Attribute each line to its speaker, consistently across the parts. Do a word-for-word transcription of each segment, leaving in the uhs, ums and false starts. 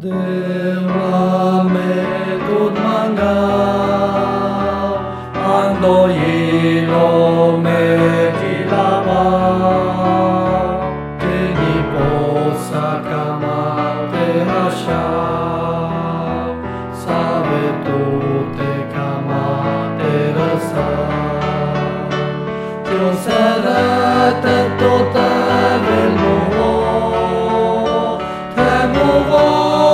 Speaker 1: Dău-me tot mangau, andoilo-me gilabau, te ni posa camate așa, save tute camate răsau, te-o sărătă tot avel movo, te movo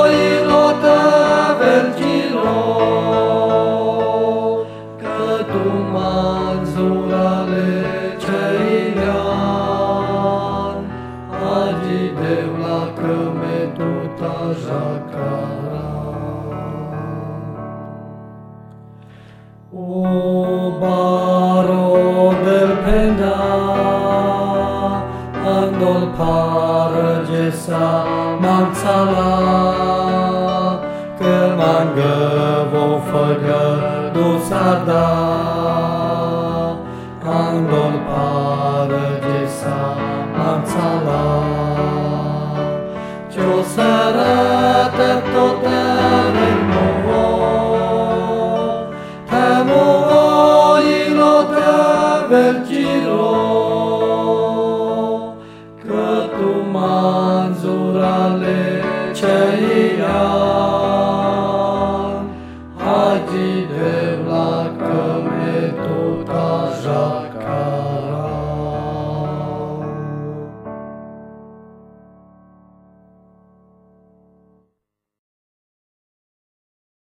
Speaker 1: manzurale ceilian, agi deu la căme tuta jacara. O baro del penda, andol paragesa manțala, că mangă vo făgă dusada. Andol paragesa manțala, ce-o sărătă tot avel movo, te movo ilo te vergi.